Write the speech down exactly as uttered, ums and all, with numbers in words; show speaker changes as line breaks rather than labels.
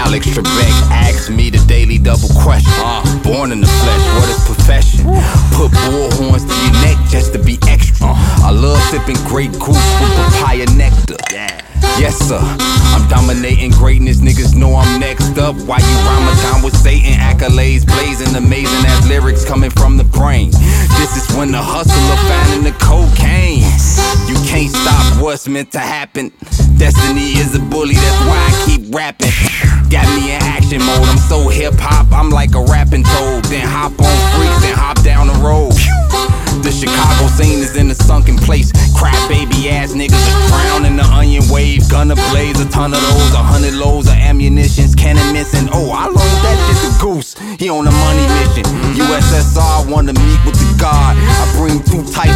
Alex Trebek asked me the daily double question. uh, Born in the flesh, what is profession? Put bull horns to your neck just to be extra. uh, I love sipping Grey Goose with papaya nectar. Yeah. Yes sir, I'm dominating greatness, niggas know I'm next up. Why you Ramadan with Satan, accolades blazing, amazing as lyrics coming from the brain. This is when the hustler finding the cocaine. You can't stop what's meant to happen. Destiny is a bully, that's why I keep rapping. Got me in action mode, I'm so hip hop, I'm like a rapping toad. Then hop on freaks, then hop down the road. The Chicago scene is in a sunken place. Crap baby ass niggas are drowned in the onion wave. Gonna blaze a ton of those, a hundred loads of ammunitions, cannon missing. Oh, I loaned that shit to Goose, he on a money mission. U S S R wanna meet with the God. I bring two types